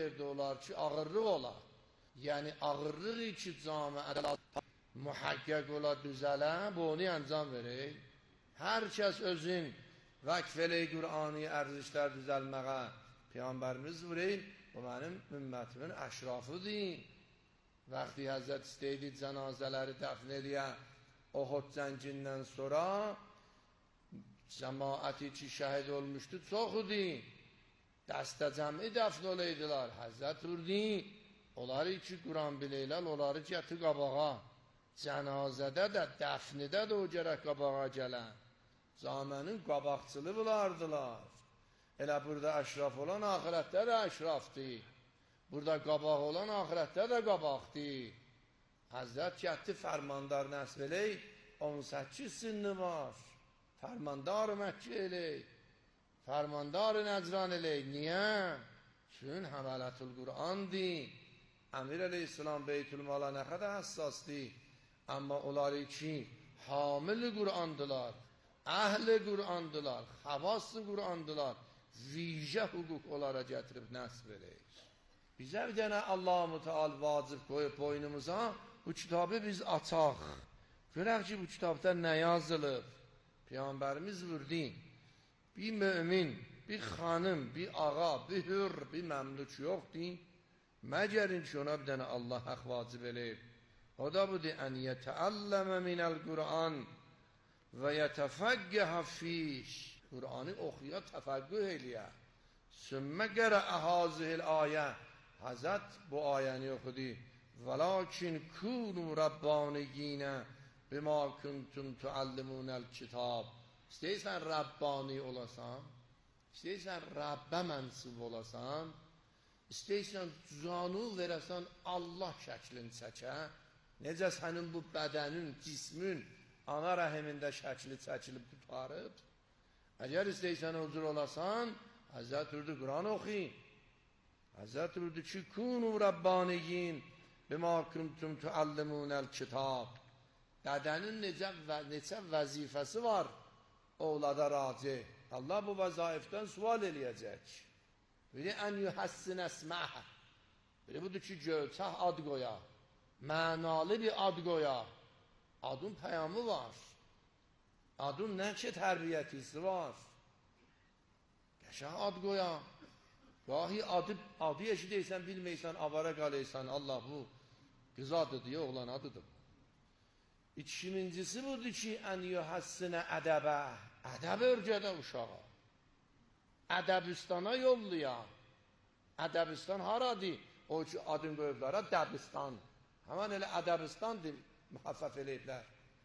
yerdə olar ki, ağırlıq olar. Yəni, ağırlıq ki, camiədə mühəqqəq ola düzələ, bu onu əncam verək. Hər kəs özün vəqf eləy Qur'ani ərzişlər düzəlməyə Peyğəmbərimiz vurayım, bu mənim ümmətimin əşrafıdır. Vaxtı Həzrət istəydi cənazələri dəfn eləyə, Uhud cəngindən sonra cəmaəti ki şəhid olmuşdu, çox idi. Dəstə cəmi dəfn oleydilər. Həzrət vurdu, onları ki Quran biləylər, onları gətir qabağa. Cənazədə də, dəfnidə də o gərək qabağa gələn. Zamənin qabaqçılı bulardılar. Elə burada əşraf olan ahirətdə də əşrafdır. Burada qabaq olan ahirətdə də qabaqdır. Həzrət gətti fərmandar nəsb elək, 18 sinni var. Fərmandar Məkkə elək, fərmandar Nəcran elək. Niyə? Çün həmələtül Qur'andir. Əmir əleyhissalam Beytülmala nə qədər həssasdır. Amma onları ki, hamil Qur'andılar, əhl-i Qur'andılar, xavas-ı Qur'andılar, vicə hüquq onlara gətirib nəsb eləyir. Bizə bir dənə Allah-u Teala vacib qoyub boynumuza, bu kitabı biz açaq. Görək ki, bu kitabda nə yazılıb? Peyğəmbərimiz vurdu, bir mümin, bir xanım, bir ağa, bir hür, bir məmlük yoxdur. Məgərin ki, ona bir dənə Allah haqq vacib eləyib. O da budur, ən yətəəlləmə minəl Qur'an və yətəfəqqəhə fiş. Qur'anı oxuya, təfəqqüh eləyə. Sümmə qərə əhazihil ayə. Həzrət bu ayəni oxudu. Vəlakin kunu Rabbaniyinə bima kuntum tuallimunəl kitab. İstəyirsən Rabbani olasan, istəyirsən Rabbə mənsub olasan, istəyirsən canı verəsən Allah şəklini çəkə, necə sənin bu bədənin, cismin ana rəhimində şəkli çəkilib tutarıb, əgər istəyirsən o cür olasan, Həzrət Urdu Quran oxuy. Həzrət Urdu ki, kunu Rabbaniyin bima kuntum tuallimunəl kitab. Bədənin neçə vəzifəsi var oğlada raci. Allah bu vəzaifdən sual eləyəcək. Biri ən yuhəssin əsməhə. Biri budur ki, göyçək ad qoya. Mənalı bir ad qoya. Adın pəyamı var. Adın nə ki tərbiyyətisi var. Qəşəng ad qoya. Gahi adı eşidəysən, bilməysən, avara qalıysan, Allah bu qız adıdır, oğlan adıdır. İkincisi budur ki, ən yuhəssinə ədəbə. Ədəb örgədə uşağa. Ədəbistana yolluya. Ədəbistan haradır? O ki, adın qoyublara Dəbistan. Həmən elə Ədəbistandır, müxəffəf eləyiblər.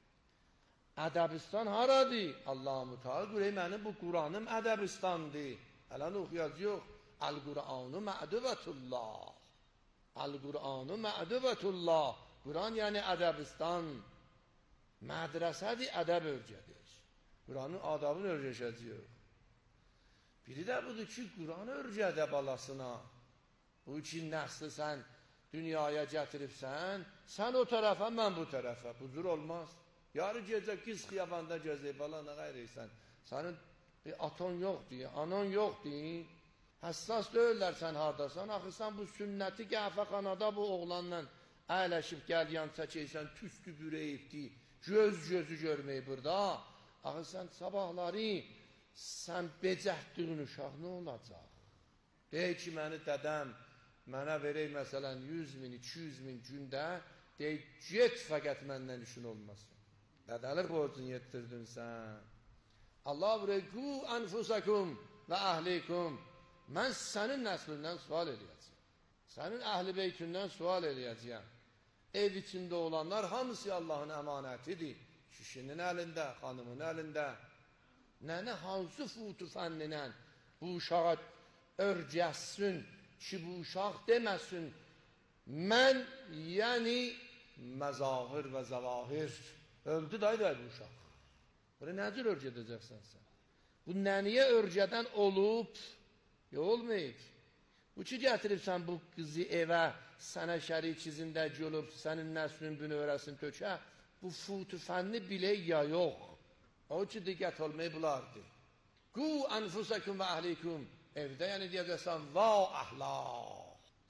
Ədəbistan haradır? Allah-u Teala qurey, mənim bu Quranım Ədəbistandır. Hələn oxuyaz yox. Əl-Qur'anu mə'dübətullah. Əl-Qur'anu mə'dübətullah. Quran yəni Ədəbistan. Mədrəsədir, ədəb örgədir. Quranın adabını örgəşəcək. Biri də budur ki, Quran örgədə balasına. Bu iki nəsli sən dünyaya gətiribsən, sən o tərəfə, mən bu tərəfə. Bu cür olmaz. Yarı gecə qız xiyabanda gəzək, bala nə qayrıysan. Sənin bir aton yoxdur, anon yoxdur. Həssas deyirlər sən hardasan. Axı sən bu sünnəti qəhvəxanada bu oğlanla əyləşib gəl yan çəkəysən, tüstü bürəyibdir. Gözü görməyib burada. Axı sən sabahları sən becəhdüyün uşaq nə olacaq? Deyək ki, məni dədəm mənə verək məsələn 100 min, 200 min gündə, deyək, get fəqət məndən işin olmasın. Dədəlik borcunu yettirdin sən. Allah buraya qu ənfusakum və əhlikum. Mən sənin nəslindən sual edəcəyəm. Sənin əhl-i beytündən sual edəcəyəm. Ev içində olanlar hamısı Allahın əmanətidir. Kişinin əlində, xanımın əlində. Nənə hansı futu fənninən bu uşağa örgəssin ki, bu uşaq deməsin, mən yəni məzahir və zəvahir. Öldü daydı bu uşaq. Buraya nəcür örgədəcəksən sən? Bu nəniyə örgədən olub, olmayıb. Bu ki, gətiribsən bu qızı evə, sənə şərik izində gülüb, sənin nəslinin bünövrəsini tökə, bu futu fənni bilək ya yox. O ki, diqqət olmayı bulardır. Qu ənfusakum və əhlikum. Evdə yəni deyəcəksən, va əhlaq.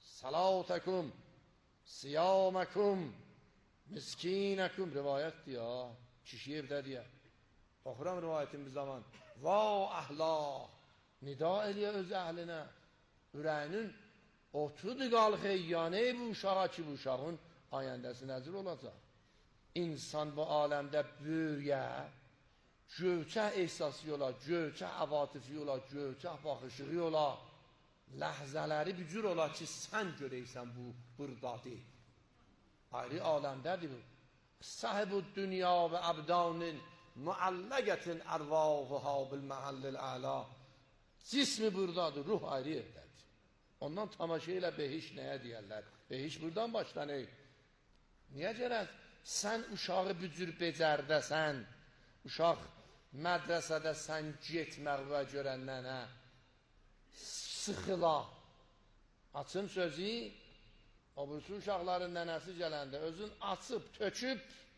Salatakum, siyamakum, miskinakum rivayətdir ya. Kişi evdədir ya. Oxuram rivayətin bir zaman. Va əhla, nida eləyə öz əhlinə. Ürəyinin otudu qalx eyyanə bu uşağa ki, bu uşağın ayəndəsi nəzir olacaq. İnsan bu aləmdə böyüyə, gövçə ehsası yola, gövçə əvatifi yola, gövçə baxışığı yola, ləhzələri bir cür ola ki, sən görəysən bu buradadır. Ayrı aləmdədir bu. Sahibu dünya və əbdanin müəlləqətin ərvahuha bil məhəllil əla. Cismi buradadır, ruh ayrı yerdədir. Ondan tamaşa ilə behiş nəyə deyərlər? Behiş buradan başlanır. Niyə gərək? Sən uşağı bir cür becərdəsən, uşaq mədrəsədə sən getmək və görəndən sıxıla. Açın sözü, o birisi uşaqların nənəsi gələndə özün açıb, töküb,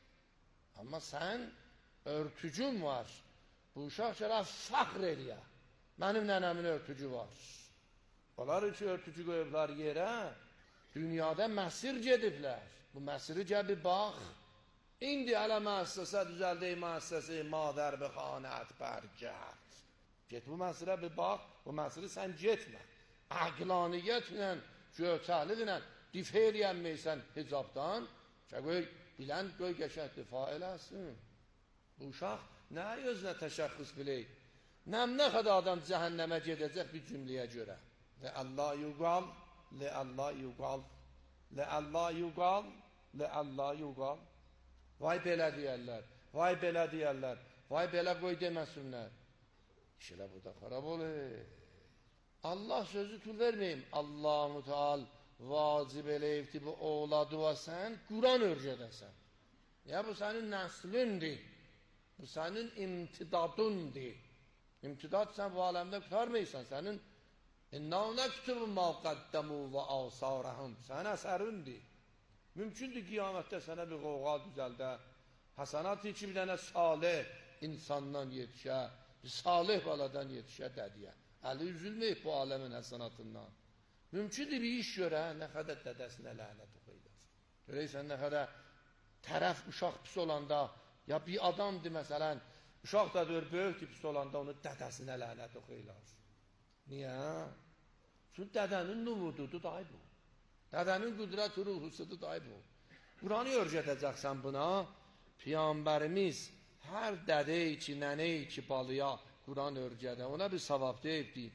amma sən örtücün var. Bu uşaq gərək fəxr eləyə. Mənim nənəmin örtücü var. Onlar üçün örtücü qoyublar yerə, dünyada məsir gediblər. Bu məsiri gəbi bax. İndi hələ müəssəsə düzəldək müəssəsi, madər bi xanət bərgərd. Get bu məsirə bir bax, bu məsiri sən getmə. Əqlaniyyətlə, göçəliklə difə eləyənməysən hicabdan, qoy bilən qoy qəşəng difa eləsin. Bu uşaq nə özünə təşəxxüs bilək? Nə qədər adam cəhənnəmə gedəcək bir cümləyə görə. Lə-Allah yuqal, lə-Allah yuqal, lə-Allah yuqal, lə-Allah yuqal. Vay belə deyərlər, vay belə deyərlər, vay belə qoy deməsinlər. İşələ burada xarab olur. Allah sözü tül verməyim. Allah-u Teala vacib eləyibdir bu oğladı və sən Quran örgədəsən. Ya bu sənin nəslindir, bu sənin imtidadındır. İmtidad sən bu aləmdə qutarmaysan, sənin İnna nəktubu ma qaddəmu və asarəhum, sən əsərindir. Mümkündür qiyamətdə sənə bir qoğal düzəldə, həsənat iki bir dənə salih insandan yetişə, bir salih baladan yetişə dədiyə. Əli üzülməyib bu aləmin həsənatından. Mümkündür bir iş görə, nə qədər dədəsinə lənət oxuylar. Görəysən, nə qədər tərəf uşaq pis olanda, ya bir adamdır məsələn, uşaq da deyir, böyükdür pis olanda onu dədəsinə lənət oxuylar. Niyə? Çünki dədənin numududur, day bu. Dədənin qüdrət ruhusudur, day bu. Quranı örgədəcəksən buna, Peyğəmbərimiz hər dədə ki, nənə ki, balıya Quran örgədə, ona bir savab deyibdir.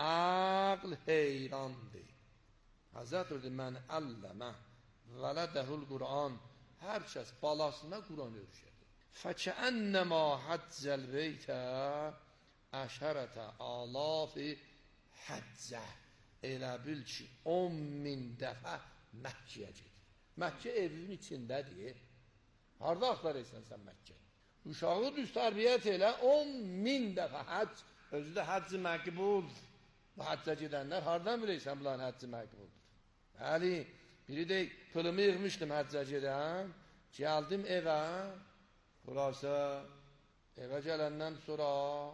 Əql heyrandır. Həzrət ördü, mən əlləmə vələdəhul Quran, hər kəs balasına Quran örgədir. Fəkəənnəmə həccəl beytə əşərətə alafi həccə. Elə bil ki, 10.000 dəfə Məkkəyə gedir. Məkkə evinin içindədir. Harada axtarırsan sən Məkkə? Uşağı düz tərbiyyət elə 10.000 dəfə həcc. Özü də həcc məqbul. Bu həccə gedənlər hardan bilirsən bunların həcc məqbuldur? Bəli, biri də pılımı yığmışdım həccə gedən. Gəldim evə. Xülasə, evə gələndən sonra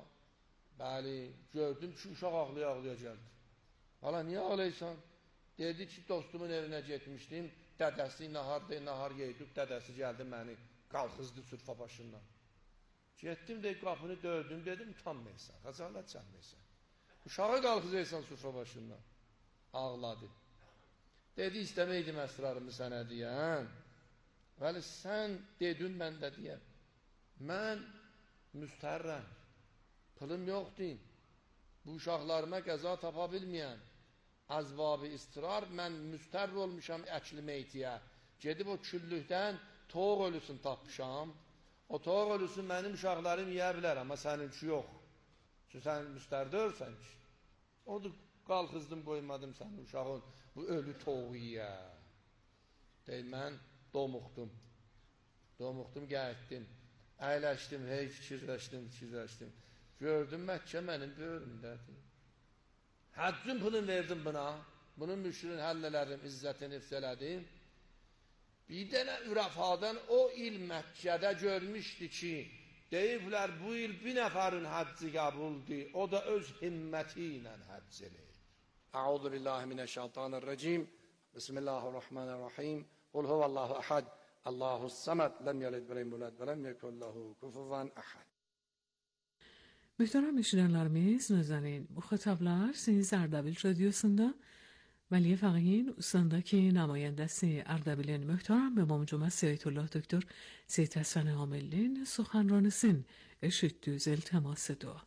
bəli, gördüm ki, uşaq ağlaya-ağlaya gəldi. Hala, niyə ağlayırsan? Dedi ki, dostumun evinə getmişdim, dədəsi nahar yeydib, dədəsi gəldi məni, qalxızdı sürfa başından. Getdim, qapını dördüm, dedim, utanmayırsan, xəcalət çəkməyirsən. Uşağı qalxızırsan sürfa başından. Ağladı. Dedi, istəməydim əsrarımı sənə deyən. Vəli, sən dedin, mən də deyəm. Mən müstərrəm, pılım yoxdur. Bu uşaqlarıma qəza tapa bilməyən, əzvab-ı istirar, mən müstərr olmuşam əkli meytiyə. Gedib o küllükdən toğ ölüsün tapmışam. O toğ ölüsün mənim uşaqlarım yeyə bilər, amma səninki yox. Çünki sən müstərdə ölsən ki. Orada qalxızdım, qoymadım sənin uşağın bu ölü toğu yeyə. Deyil, mən domuqdum. Domuqdum, gəldim. Əyləşdim, hey, fikirləşdim. Gördüm, Məkkə mənim böyrümdədir. Həccün pulunu verdim buna. Bunun müşkirin həll elədim, izzətini hifz elədim. Bir dənə ürəfadan o il Məkkədə görmüşdü ki, deyiblər, bu il bir nəfərin həcci qəbuldur, o da öz himməti ilə həcc eləyir. Əuzu billahi minəşşeytanirracim. بسم الله الرحمن الرحیم. قل هو الله احد الله الصمد لم yalid ve lem yulad ve lem yekun lahu kufuven ahad. Muhterem eşitlerimiz, nazarin muhataplar, siz Ardabil Radyosu'nda Veliye Faqih'in ustandaki namayendesi Ardabil'in muhterem ve mamcuma Seyitullah Doktor Seyit Hasan Amil'in سخنرانیسین eşittüz التماس دعا.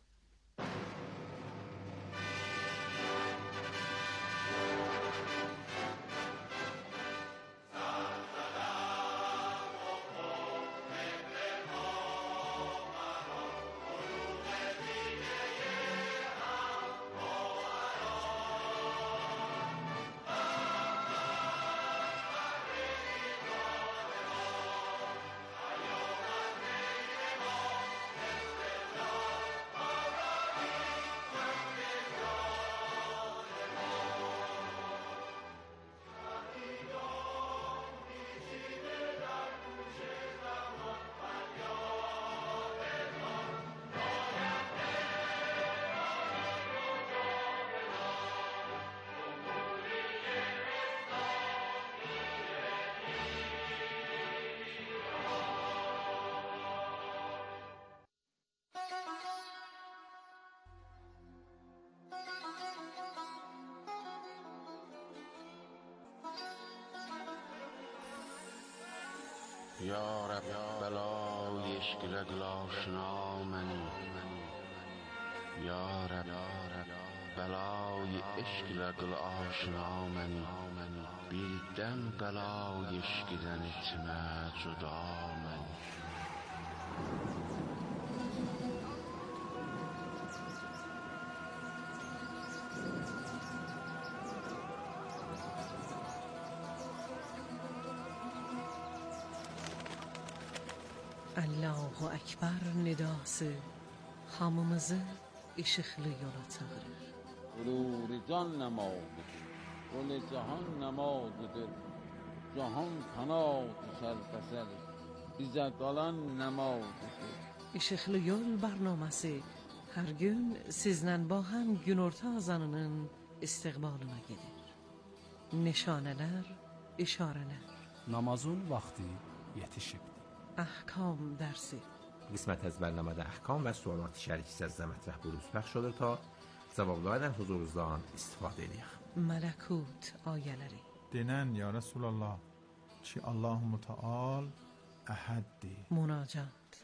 یا رب بلای عشق رگل آشنا منی، یا رب بلای عشق رگل آشنا منی، بیدم بلای عشقدن اتمه جدا منی. Allahu Ekber nidası hamımızı ışıklı yola çağırır. Gurur can namadıdır, gol cihan namadıdır, cihan kanat serpeser, bize kalan namadıdır. Işıklı Yol برنامesi her gün sizden با هم günorta azanının istiqbalına gelir. Nişaneler, işareler. Namazın vakti yetişibdir. احکام درسی قسمت از برنامه احکام و سوالات شریک از مطرح بروز پخش شده تا cevaplar در حضورunuzdan istifadə edək. ملکوت آیەləri denən ya Resulallah ki Allahu Müteal Əhəddir. Münacat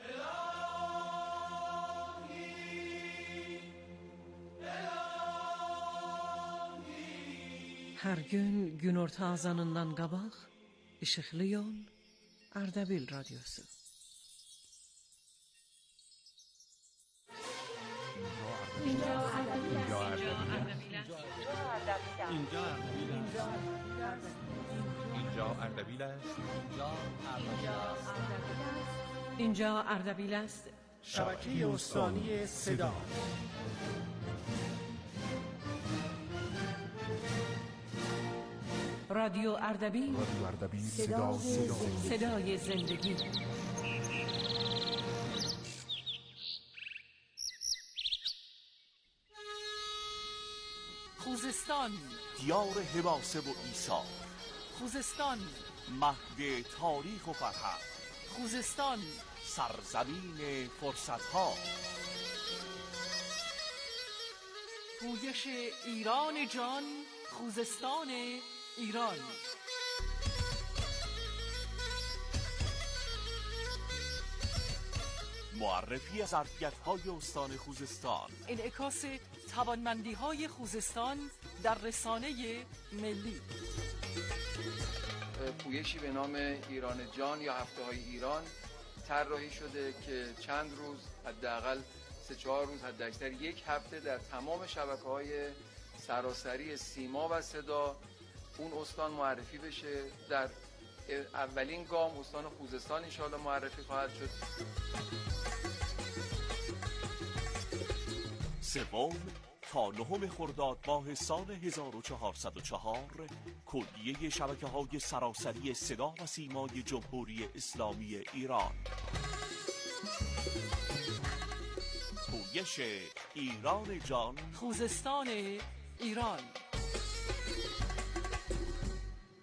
Hər gün günorta azanından qabaq İşıqlı Yol Ardabil Radyosu. اینجا اردبیل است. شبکه استانی صدا. رادیو اردبیل. صدای زندگی. خوزستان، دیار حباسه و ایثار. خوزستان، مهد تاریخ و فرهنگ. خوزستان، سرزمین فرصت‌ها. پویش ایران جان، خوزستان ایران. معرفی از ظرفیت‌های استان خوزستان، انعکاس توانمندی‌های خوزستان در رسانه ملی. پویشی به نام ایران جان یا هفته‌های ایران طراحی شده که چند روز، حداقل 3-4 روز، حداکثر یک هفته در تمام شبکه‌های سراسری سیما و صدا اون استان معرفی بشه. در اولین گام استان خوزستان انشاءالله معرفی خواهد شد. سوم تا 9 خرداد ماه سال 1404 کلیه شبکه‌های سراسری صدا و سیمای جمهوری اسلامی ایران. پویش ایران جان، خوزستان ایران.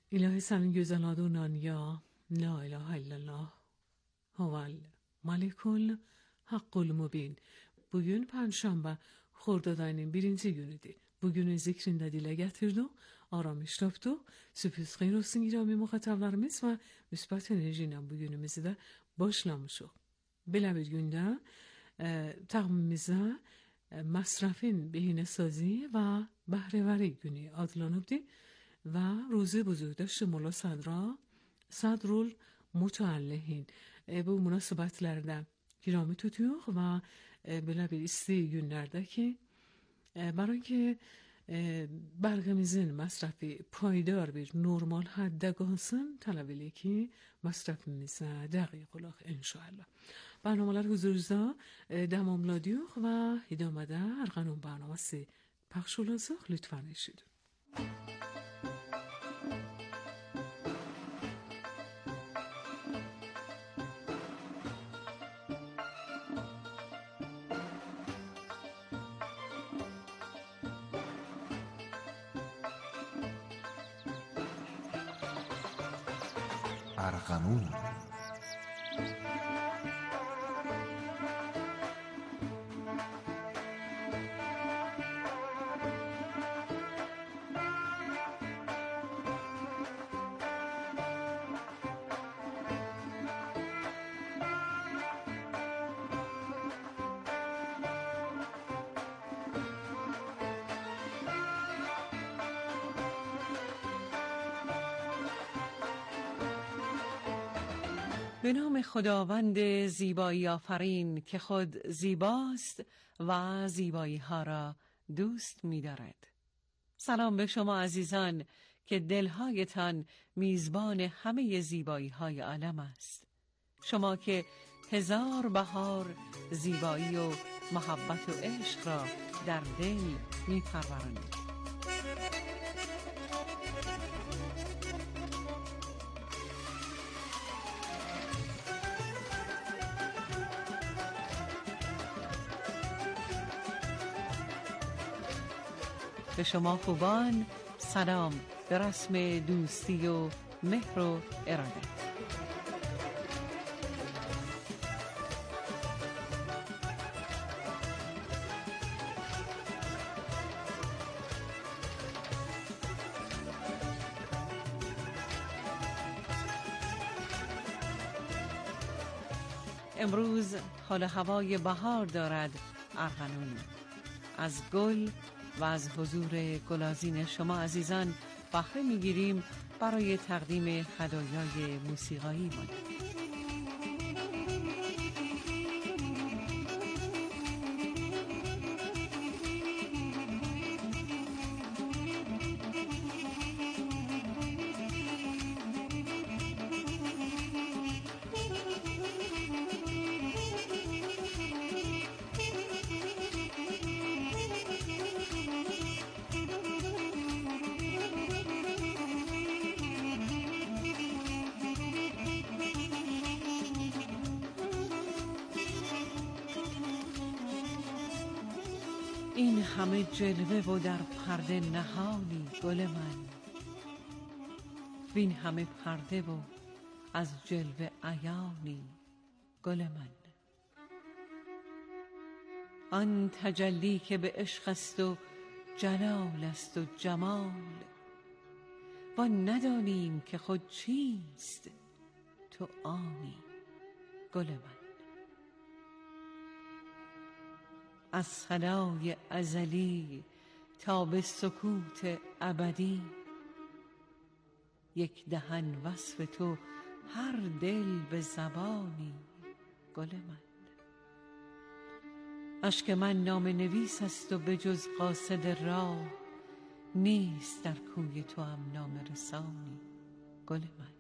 İlahi senin güzel adından ya la ilahe illallah huvel malikul hakkul mubin. Bugün Perşembe Xordad ayının 1. günüdür. Bugünün zikrinde dile getirdik, aramış tapdık. Sürpriz xeyir olsun girami muhataplarımız ve müsbət enerjiyle bugünümüzü de başlamışıq. Belə bir gündə təqvimimizə məsrəfin behinəsazı və bəhrəvəri günü adlanıbdır və روز بزرگداشت مولا صدرال متعلهین bu münasibətlərdə girami tutuyor və belə bir isti günlərdə ki برای برقimizin məsrəfi payidar bir normal həddə qalsın tələb elə ki məsrəfimizə dəqiq olaq inşallah. برنامه‌lar huzurunuzda tamamladık və idamada Arqanun برنامه‌si pəxş olacaq. Lütfən eşidin. ارغنون به نام خداوند زیبایی آفرین که خود زیباست و زیبایی ها را دوست می دارد. سلام به شما عزیزان که دلهایتان میزبان همه زیبایی های عالم است. شما که 1000 بهار زیبایی و محبت و عشق را در دل می پرورانید. به شما خوبان سلام به رسم دوستی و مهر و ارادت. امروز حال هوای بهار دارد ارغنون. از گل و از حضور گلازین شما عزیزان بهره می‌گیریم برای تقدیم هدایای موسیقایی ما. این همه جلوه و در پرده نهانی گل من، وین همه پرده و از جلوه عیانی گل من. آن تجلی که به عشق است و جلال است و جمال، و ندانیم که خود چیست تو آنی گل من. از ثنای ازلی تا به سکوت ابدی، یک دهن وصف تو هر دل به زبانی گل من. اشک من نام نویس است و به جز قاصد راه، نیست در کوی تو هم نام رسانی گل من.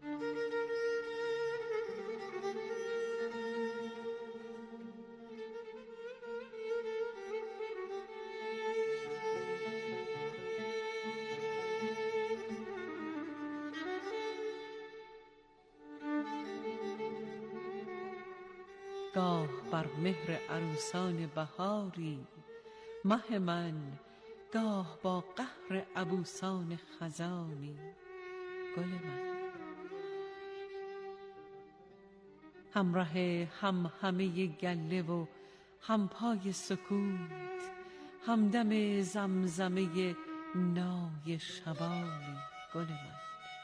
گاه بر مهر عروسان بهاری مه من، گاه با قهر عبوسان خزانی گل من. همراه همه گله و همپای سکوت، همدم زمزمه نای شبانی گل من.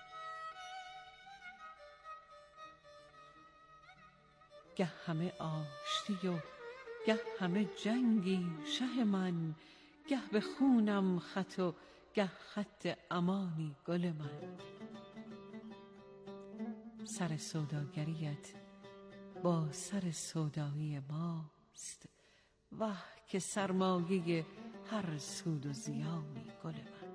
گه همه آشتی و گه همه جنگی شه من، گه به خونم خط و گه خط امانی گل من. سر سوداگریت با سر سودایی ماست، وه که سرمایه هر سود و زیانی گل من.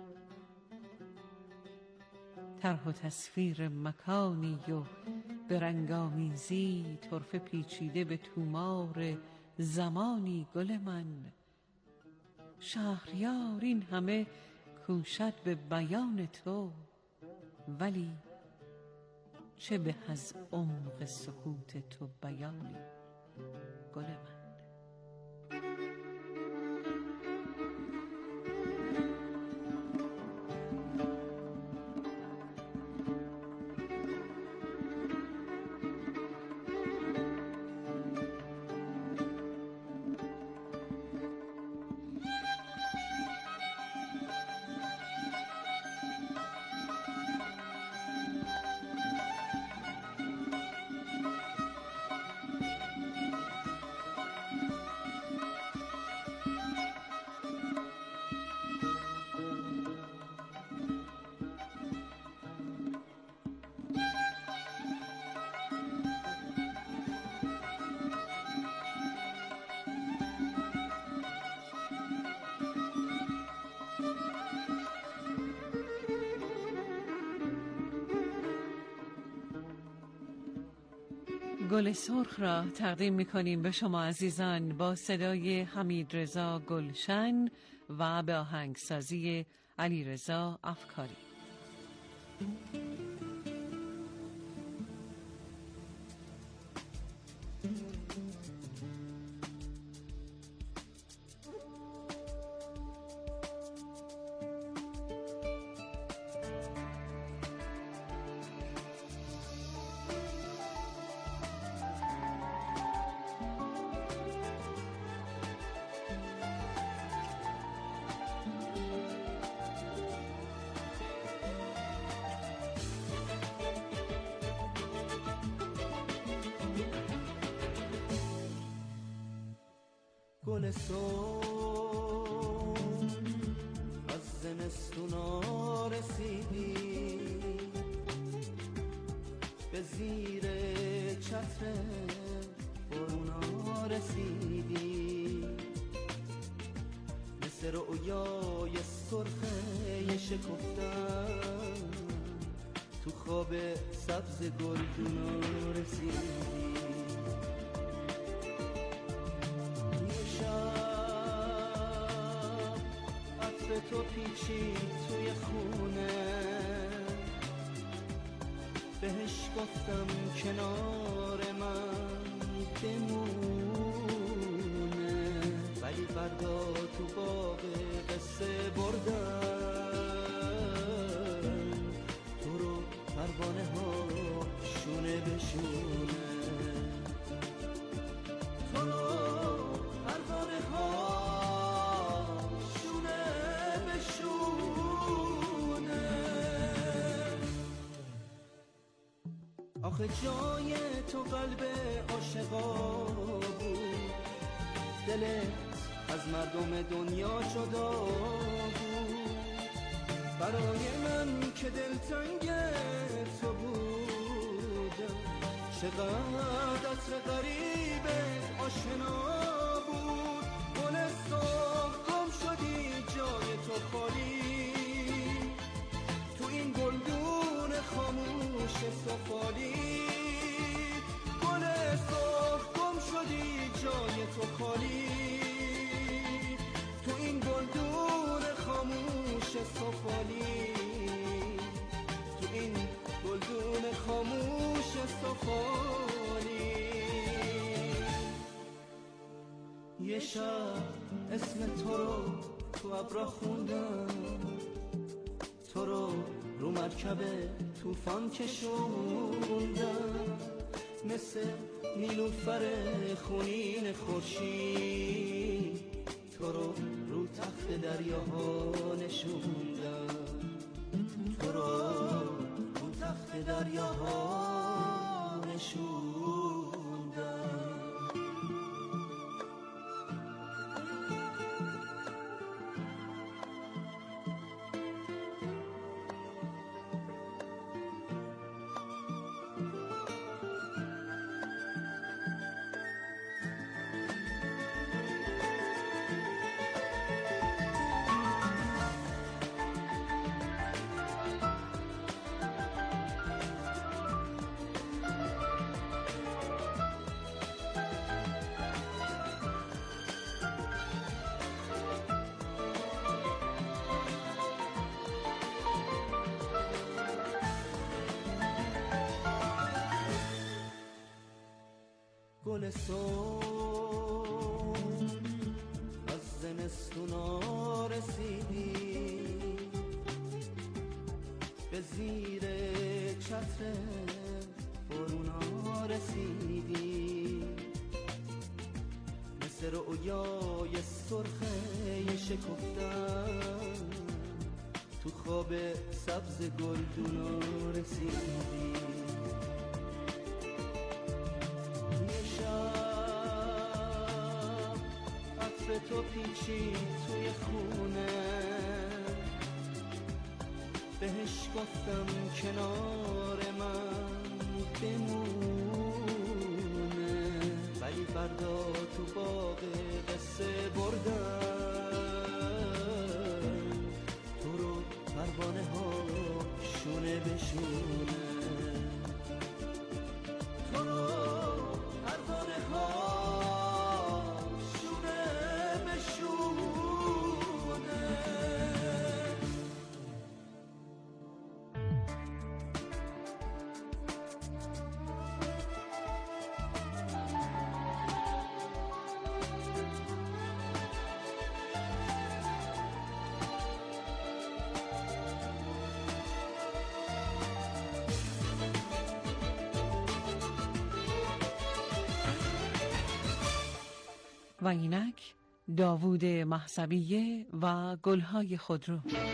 طرح و تصویر مکانی و به رنگامیزی طرفه پیچیده به تومار زمانی گل من. شهریار این همه کوشد به بیان تو، ولی چه به از عمق سکوت تو بیانی گل من. گل سرخ را تقدیم می‌کنیم به شما عزیزان با صدای حمیدرضا گلشن و به آهنگسازی علیرضا افکاری. گل سرخ از زمستونا رسیدی، به زیر چتر برونا رسیدی، مثل رؤیای سرخه شکفتن تو خواب سبز گلدونا رسیدی. تو پیچید توی خونه، بهش گفتم کنار من بمونه، ولی فردا تو باغ قصه بردن تو رو پروانه ها شونه بشونه، تو رو پروانه ها آخه جای تو قلب عاشقا بود، دلت از مردم دنیا جدا بود، برای من که دلتنگ تو بودم چقدر عطر غریب آشنا بود. گل سرخ گم شدی جای تو خالی، تو این گلدون خاموش سفالی. گل سرخ گم شدی جای تو خالی، تو این گلدون خاموش سفالی، تو این گلدون خاموش سفالی. یه شب اسم تو رو تو ابرا خوندم، تو رو رو مرکب طوفان کشوندم، مثل نیلوفر خونین خورشید تو رو تخت دریاها نشوندم، تو رو تخت دریاها نشوندم. گل سرخ از زمستونا رسیدی، به زیر چتر برونا رسیدی، مثل رؤیای سرخه شکفتن تو خواب سبز گلدونا رسیدی. تو پیچید توی خونه، بهش گفتم کنار من بمونه، ولی فردا تو باغ قصه بردن تو رو پروانه ها شونه بشونه، تو رو پروانه ها و اینک داوود مهسویه و گلهای خودرو.